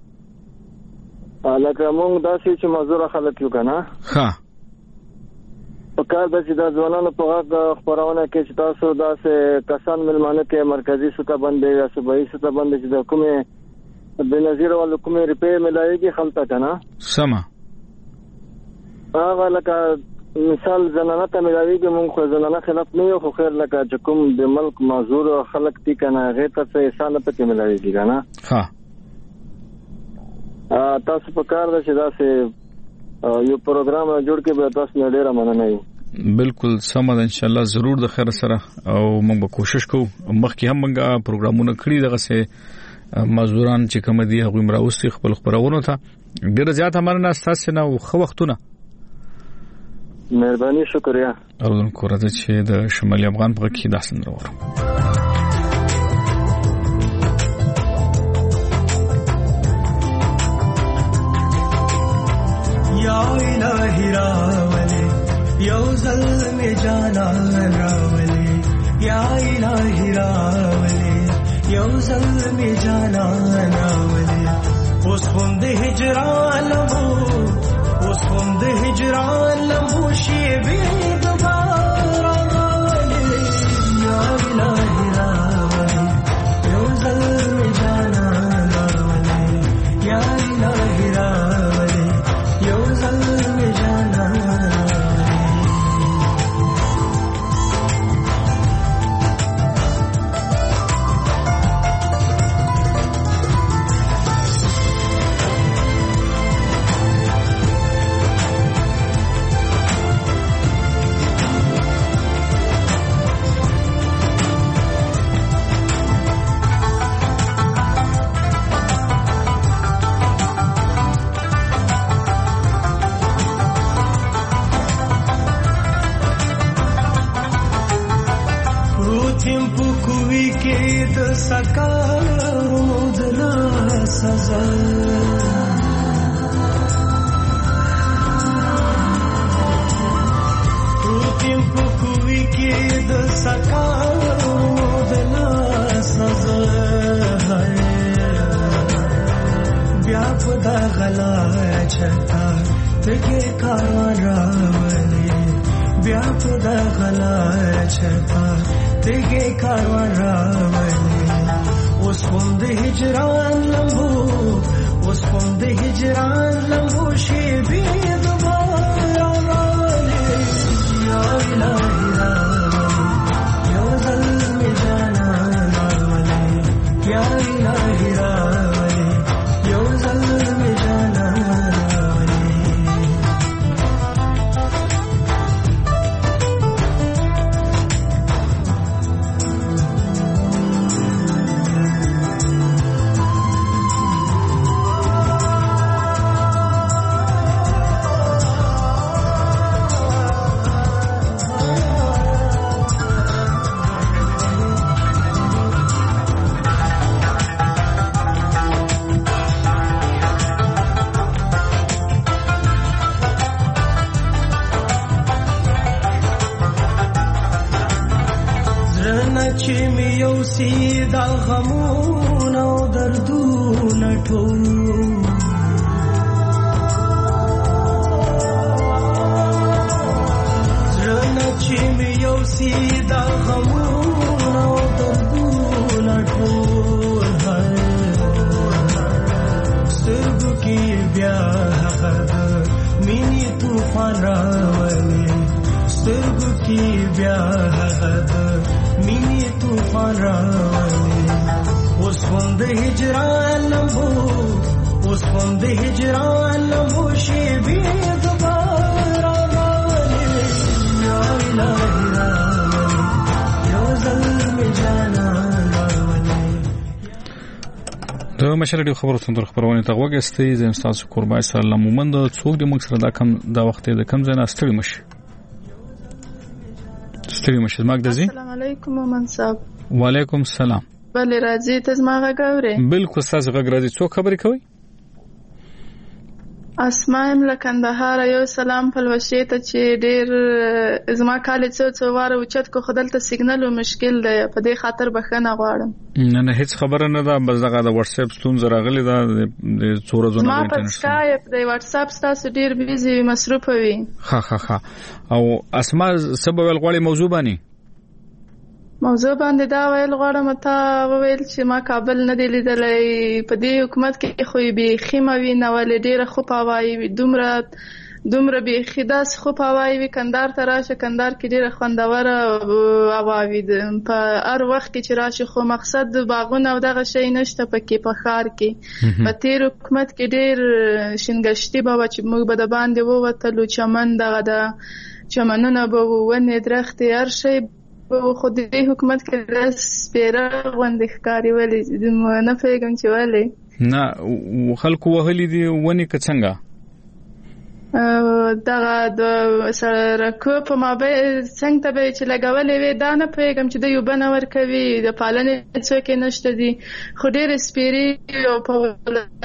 لکه موږ داسې چې مزور خلک یو کنه ها په کار د چې د ځوانانو په غږ خبرونه کې چې تاسو داسې کسان ملمانه کې مرکزی سطح باندې یا صوبایي سطح باندې چې د کومه بنظیر ول کومه ریپې ملایږي خلک کنه سما هغه لکه مثال زنانه ته ملاویږي مونږ خو زنانه خلاف نه یو خو خیر لکه چې کوم د ملک معذور خلک دي کنه هغه ته څه احسان ته کې ملاویږي کنه ها تاسو په کار ده چې تاسو یو پروګرام جوړ کې به تاسو نه ډیره مننه یم بالکل سم ده ان شاء الله ضرور د خیر سره او موږ به کوشش کوو مخکې هم موږ پروګرامونه کړی دغه سه مزدوران چې کوم دي هغه مراوستي خپل خبرونه ته ډیره زیاته مننه تاسو نه خو وختونه مهرباني شکریا اردن کوره چې د شمالي افغان په کې داسن راوړم یا الہی راولے یو ظلم جانا راولے یا الہی راولے یو ظلم جانا راولے اس خوند ہجران لمبو اس خوند ہجران لمبو شیبی دوبارہ راولے یا الہی راولے یو ظلم جانا راولے یا الہی راولے یو ظلم جانا مشر دی خبرو تندر خبرونه ته وګستې زم تاسو قربای سلام مومند څوک د موږ سره دا کم دا وخت د کم ځای استړي مشي استړي مشي ماګ دزي السلام علیکم مومند صاحب وعلیکم السلام بل راځي ته زما غاوري بالکل تاسو غږ راځي څوک خبرې کوي اسماء لکندهار یو سلام پلوشي ته چې ډیر زما کال څو څو واره وچت کو خدلته سیګنل او مشکل دی په دې خاطر بخښنه غواړم نه نه هیڅ خبره نه ده بس دغه د واتس اپ ستون زراغلی دا د څورو زونه ما په سکایپ د واتس اپ تاسو ډیر بیزي مصروف وي ها ها ها او اسماء سبب الغوړي موضوع باندې موضوع باندې دا ویل غواړم ته ویل چې ما کابل نه دی لیدلې په دې حکومت کې خو به خیمه وی نه ولې ډیره خو پاوای دومره دومره بیخي داسې خوب هوای وي. کندهار ته راشه، کندهار کې ډېره خوندوره هوا وي په هر وخت کې چې راشي، خو مقصد باغونه او دغه شی نشته پکې په ښار کې. په تېر حکومت کې ډېر شینګشتي به وه چې موږ به د باندې ووتلو، چمن دغه د چمنونه به وو، ونې درختې هر شی به وو، خو د دې حکومت کې داسې سپېره غوندې ښکاري. ولې نه پوهېږم چې ولې نه خلکو وهلي دي ونې که څنګه؟ دغه د سړکو په مابین څنګ ته به چې لګولې وي، دا نه پوهېږم چې دوی اوبه نه ورکوي، د پالنې څوک یې نشته دي، خو ډېرې سپېرې او په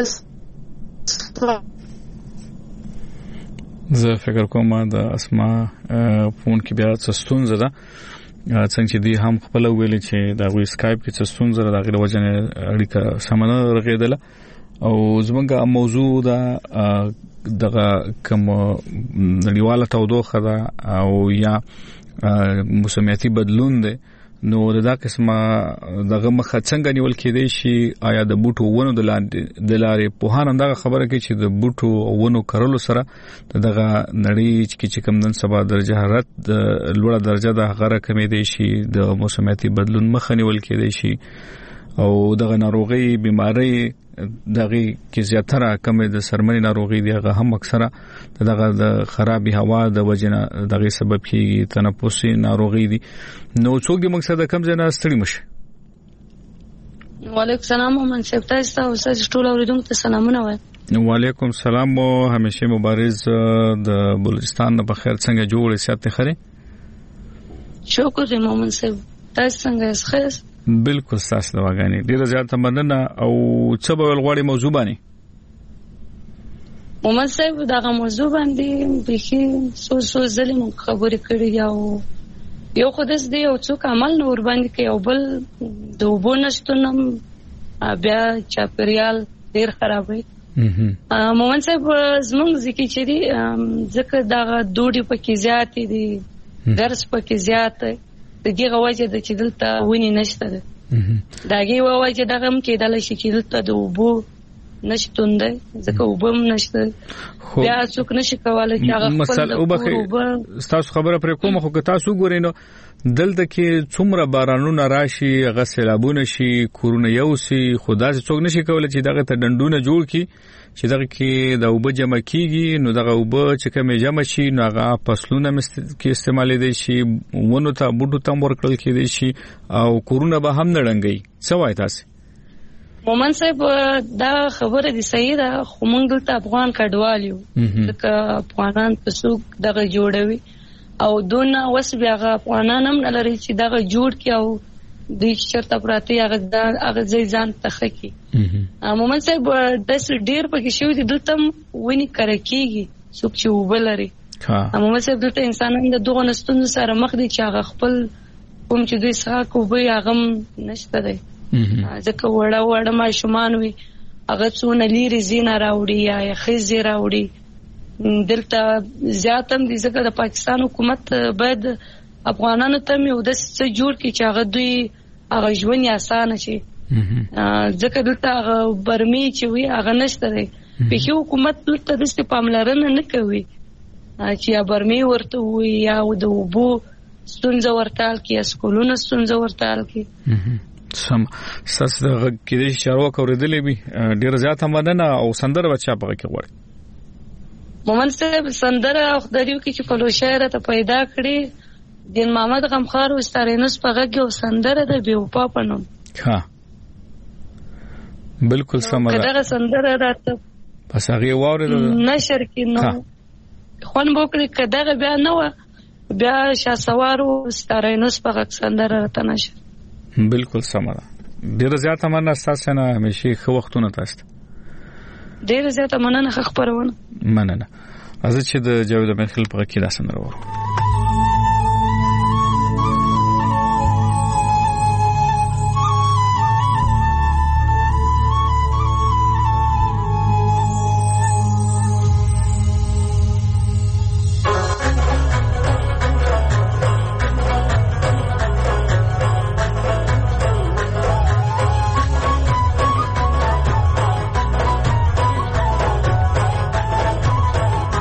زه فکر کوم د اسما فون کې بیا څه ستونزه ده، څنګه چې دی هم خپل ویلي چې د غوي سکایپ کې څه ستونزه ده، دغه وجه نه اړیکه سمونه رغېدله. او زمونږه موضوع ده دغه کوم نړیواله تودوخه ده او یا موسمیاتي بدلون ده، نو دا قسمه دغه مخه څنګه نیول کېدای شي؟ آیا د بوټو ونو د لارې په هان دغه خبره کوي چې د بوټو ونو کرلو سره دغه نړۍ چې کوم نن سبا درجه حرارت د لوړه درجه د هغه کمېدای شي، د موسمیاتي بدلون مخه نیول کېدای شي، او دغه ناروغي بیماری دغه کې زیاتره کم د سرمنې ناروغي دی، هغه هم اکثره دغه د خرابې هوا د وجنه دغه سبب کیږي، تنفسي ناروغي دي. نو څوک د مقصد کم ځای نه ستړي مشه. وعلیکم السلام من صاحب، تاسو ته اوسه ټول اوریدونکو ته سلامونه وایم. وعلیکم السلام، او همیشه مبارز د بلوچستان په خیر څنګه جوړ سیاست خره؟ شکر دې مومن صاحب، تاسو څنګه ښه؟ بالکل تاسو د واغانی ډیره زیاته مننه. او څه به ولغړی موضوع باندې مومن صاحب دغه موضوع باندې به سو سو ظلم خبرې کړې، او یو خودس دی او څوک عمل نور باندې کوي، او بل د وبو نشتونم بیا چاپریال ډیر خرابوي. مومن صاحب زمونږ ځکه چې دی ځکه دغه دوړي پکې زیات دي، درس پکې زیات دی، د دې غواجه د چې دلته ونی نشته ده، داګي وواجه دغه هم کېدل شي چې دلته د وبو نشتون ده، ځکه وبم نشته، بیا څوک نشي کولای چې هغه مثلا وبخې. تاسو خبره پر کومه خو که تاسو ګورئ نو دلته کې څومره بارانونه راشي، هغه سیلابونه شي، کورونه یوسي، خدا چې څوک نشي کولای چې دغه ته ډنډونه جوړ کړي چې دغه کې د اوبه جمع کیږي، نو دغه اوبه چې کومه جمع شي نو هغه فصلونه کې استعمال دي شي، ونو ته بوټو ته ورکړل کېدي شي، او کورونه به هم نړنګي. څه وایي تاسو؟ مومن صاحب دا خبره دي صحیح ده، خو موږ دلته افغان کډوال یو، ځکه افغانان په څوک دغه جوړوي، او دونه وس بیا هغه افغانان هم نه لري چې دغه جوړ کړي او د چرته پراته هغه هغه ځای ځان تخکي. مومن صاحب داس ډیر پکې شو دي، دلته ونی کرکیږي څوک چې وبلري. مومن صاحب دلته انسانان د دوه نستونو سره مخ دي چې هغه خپل کوم چې دوی څخه کوبي هغه نشته دی، ځکه وړه وړه ماشومان وي، هغه څونه لیري زینا راوړي یا خزي راوړي. دلته زیاتم دي ځکه د پاکستان حکومت باید افغانانو ته یو د څه جوړ کړي چې هغه دوی هغه ژوند آسان شي، ځکه دلته هغه برمي چې وي هغه نشته دی. په حکومت دلته د پاملرنه نه کوي چې یا برمي ورته وي یا د وبو ستونزه ورتال کې یا سکولونو ستونزه ورتال کې. سم ساس د کېدې شروع کوردلې وي ډیر زیات مننه. او سندره بچا پغه کې غوړي مومن صاحب سندره خدایو کې چې په شاعر ته پیدا کړی دین محمد غمخار او ستارینوس پغه کې او سندره د بیوپا پنوم. ها بالکل سم ده، دا سندره راته پس هغه واره نشر کې نو خون بوکړي کداغه بیا نو بیا شاسوارو ستارینوس پغه سندره راته نشر. بالکل سم ده. ډیر زیات مننه تاسو نه، همیشه خو وختونه تاسو ډیر زیات مننه خبرونه مننه. ازه چې د جاوید مخل په کې داسن راوړو.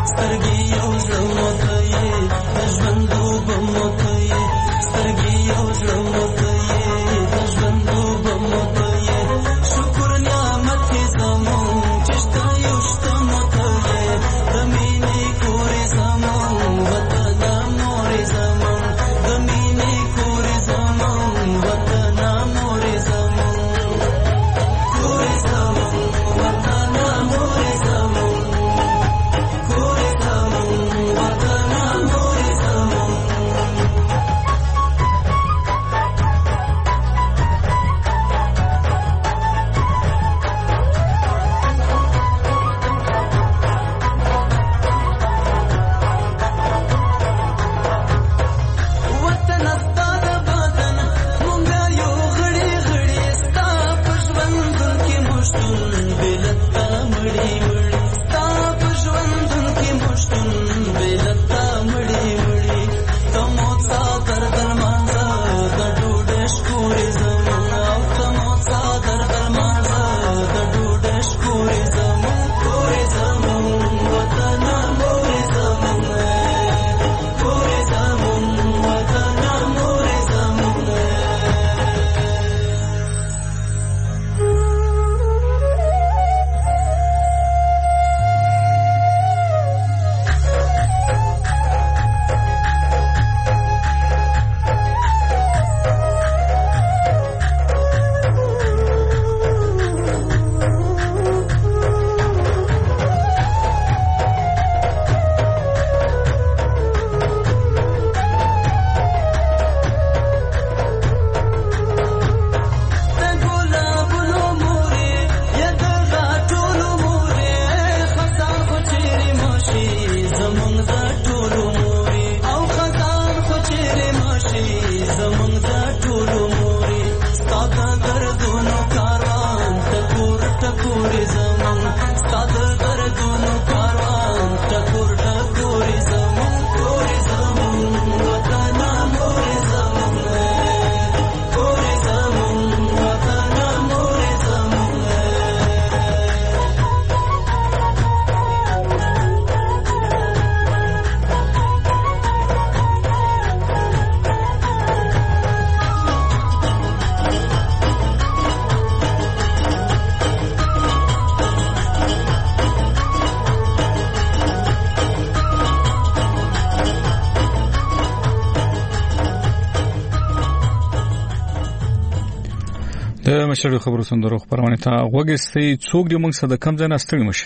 د مشر خبرو سندرو خبرونه ته وګستې څوک دې موږ سره کم ځای نستړي مشه.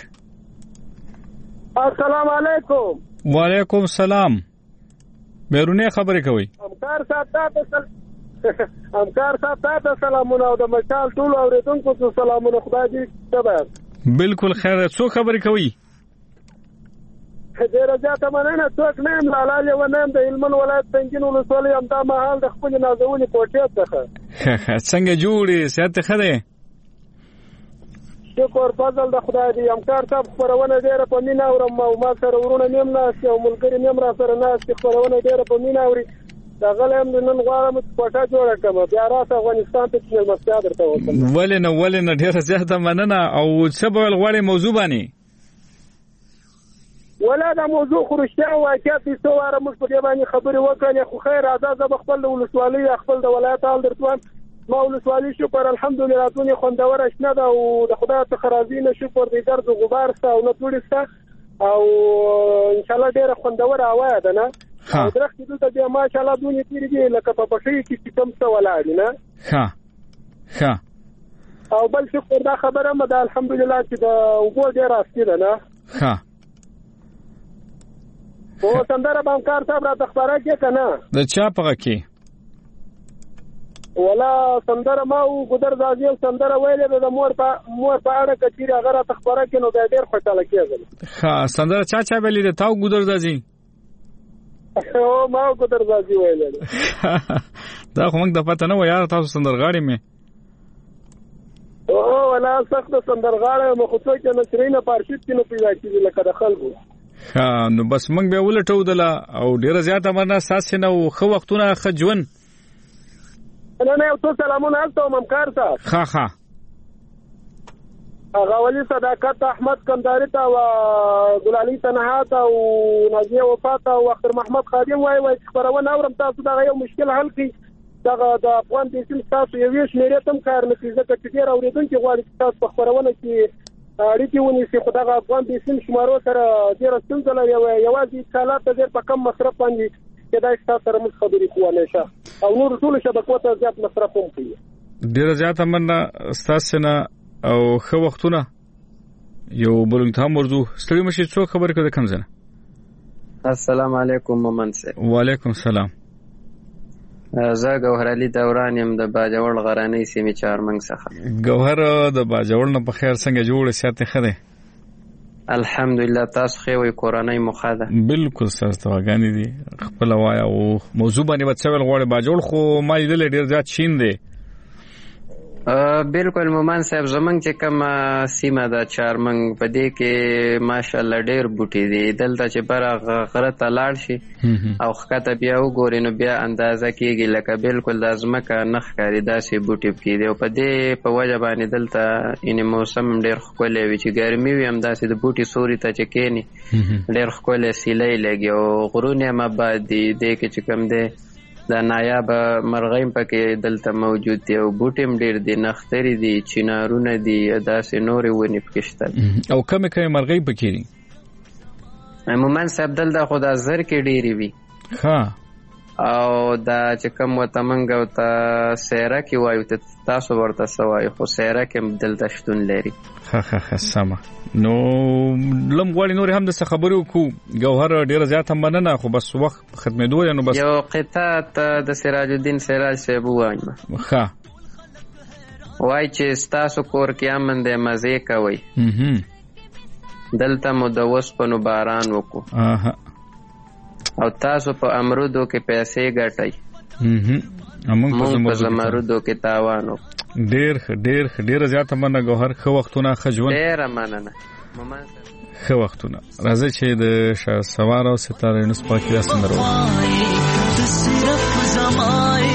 السلام علیکم. وعلیکم السلام. بیرونه خبرې کوي. همکار صاحب تاسو همکار صاحب تاسو سلامونه او د مشال ټول اوریدونکو ته سلامونه. خدای دې تبارک. بالکل خیر. څو خبرې کوي؟ ډیر زیاته مننه. څوک نه یم لاله یو نه د هلمند ولایت پنځین ولسوالۍ هم دا مهال د خپل نازولې کوټې څخه. څنګه جوړې سیاست خره؟ شکر فضل د خدای دی. همکار صاحب خبرونه ډیره په مینا اورم او ما سره ورونه نیم ناس او ملګری نیم را سره ناس خبرونه ډیره په مینا اوري. دا غلم نن غواړم کوټه جوړه کړم بیا راځه افغانستان ته چې مستیا درته وکړم. ولې نه ولې نه ډیره زیاته مننه. او څه به غواړې موضوع باندې؟ ولا دا موضوع خورشتیا واقعیت څو واره موږ په دې باندې خبرې وکړې. خو خیر اعزاز به خپل ولسوالۍ خپل د ولایت حال درتوان ما ولسوالۍ شکر الحمدلله ټول خوندور شنه دا او د خدای څخه راضي نه شکر دې درد غبار ستا او نه ټولستا او ان شاء الله ډېر خوندور اواز ده نه. او درخت دې ته ما شاء الله دونی تیری دي لکه په پښې کې کم څه ولاړ نه. ها ها او بل شکر دا خبره مده الحمدلله چې دا وګور ډېر راستي ده نه. ها او سندره بانکار صاحب را تخبره کې کنه د چا پغه کې ولا سندره ما او ګدر زازي سندره ویلې د مور په مور په اړه کچیر هغه را تخبره کې نو د ډېر خوشاله کېږم. ها سندره چا چا ویلې د تاو ګدر زازي او ما ګدر زازي ویلې دا خو موږ د پته نه و یار تاسو سندرغاړي مې او ولا سخت سندرغاړي مخ څو کې نشرینه پارشید کې نو پیدا کیږي لکه د خلکو. ها نو بس موږ به ولټو دلا او ډیره زیاته مرنه ساس نه او خو وختونه خجون نه نه تو سلامونه تاسو ممکار صاحب. ها ها غوالي صداقت احمد کنداری ته او ګلالي تنها ته او نازیه وفات او اختر محمد خادم وای وای خبرونه اورم تاسو دا یو مشکل حل کړئ دا د افغان د سیم تاسو یو ویش مېره تم کار نه کیږي چې ډیر اوریدونکو غواړي تاسو په خبرونه کې اړیکې ونیسي خو دا افغان د سیم شمارو سره ډیر ستونزه لري یوازې حالات ډیر په کم مصرف باندې چې دا تاسو سره موږ خبرې کوو نشه او نور ټول شبکو ته زیات مصرف هم کوي ډیر زیات مننه تاسو نه او خو وختونه یو بلنګ ته مرزو ستړي مشي څو خبرې کوي کوم ځنه السلام علیکم مومن صاحب وعلیکم السلام زه ګوهر علي دوران يم د باجوړ غرانې سیمې چارمنګ څخه ګوهر د باجوړ نه په خیر څنګه جوړ ساتي خره الحمدلله تاسو خو وي کورانای مخاده بالکل تاسو واغانی دي خپل وای او موضوع باندې بچول غوړي باجوړ خو ما لیدل ډیر زیات شین دي بالکل مومن صاحب زمنګ چې کوم سیمه د چارمنګ په دې کې ماشاءالله ډېر بوټي دي دلته چې بر غره ته لاړ شي او خکته بیا وګوري نو بیا اندازه کېږي لکه بالکل د ځمکه نخ کاری داسې بوټي پکې دي او په دې په وجه باندې دلته ان موسم ډېر ښکلی وي چې ګرمي وي همداسې د بوټي سوري ته چې کېني ډېر ښکلی سیلی لګي او غرونه هم آباد دي دې کې چې کوم دی دا نایاب مرغیم پکې دلته موجود دي او بوټیم ډیر دي نختري دي چینارونه دي داسې نورې ونې پکې شته او کومه کومه مرغۍ پکې دي عموما صاحب دلته خو دا زر کې ډېرې وي ها او دا چې کوم وته منګ او ته سیره کې وایو ته تاسو ورته سوای خو سیره کې دلته شتون لري ها ها ها سما نو لم غواړي نور هم د خبرو کو ګوهر ډیر زیات هم مننه خو بس وخت خدمتو یا نو بس یو قطعه د سراج الدین سراج صاحب وایم ها وای چې تاسو کور کې امن دې مزه کوي دلته مو د وسپنو باران وکړو اها او تاسو په امرودو کې پیسې ګټئ موږ په زمرودو کې تاوان وکړو ډیر ډیر ډیر زیات مننه ګوهر خو وختونه خجون ډیر مننه مومن خو وختونه راځي چې د شاه سوار او ستاره نس پاکي سندرو د صرف زمای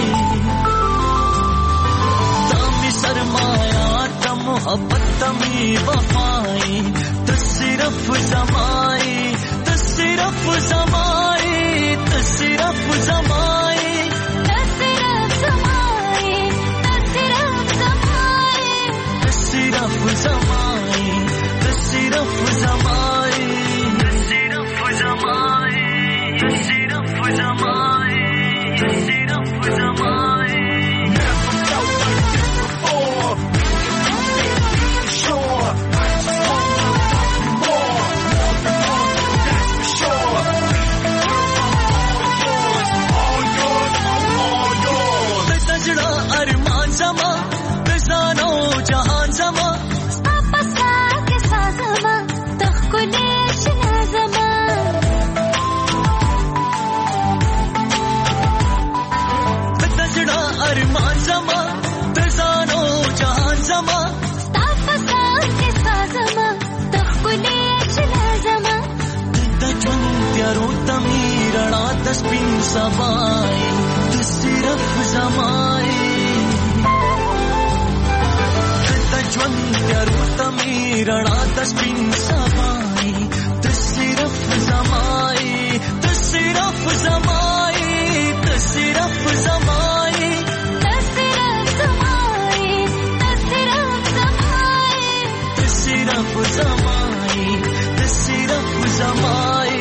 تم سرمایا تم محبت تم وفای د صرف زمای د صرف زمای د صرف زمای صرف زمائی صرف زمائی صرف زمائی صرف زمائی صرف زمائی تجڑا ارمان زما بزانو جهان زما ارمان زما تزانو جهان زما تاسو کې سازما تخولې چې زما د جون تیارو تمیرنا د سپین سبای د صرف زمای د جون تیارو تمیرنا د سپین سبای د صرف زمای د صرف زمای د صرف زمای صرف زمائی صرف زمائی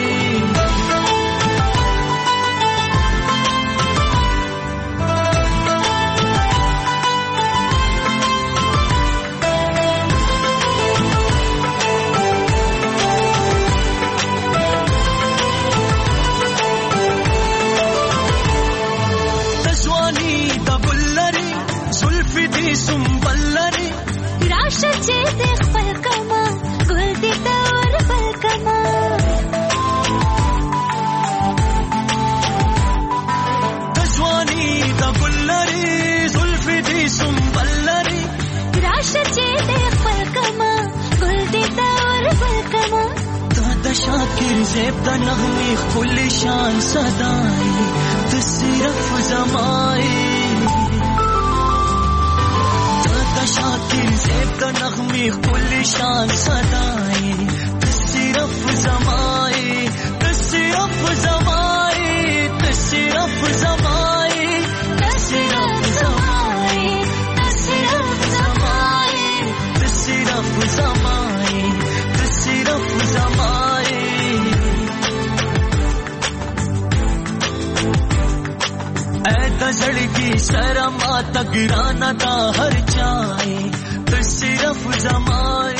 تزوانی دا گلری زلفی دی سنبلری راشه چې د خپل کما ګل دې تور بل کما تزوانی د ګلری زلفې دې سنبلری راشه چې د خپل کما ګل دې تور بل کما تا د شاکر زیب د نغمې خپل شان صدای د صرف زمای Shakir Zeb द नग़मे कुल शान सदाए सिर्फ ज़माए सिर्फ ज़माए सिर्फ ज़माए सिर्फ ज़माए सिर्फ ज़माए सिर्फ ज़माए सिर्फ ज़माए ऐ तज़ड़गी शर्मा तगराना ता हर जाए सिर्फ ज़माए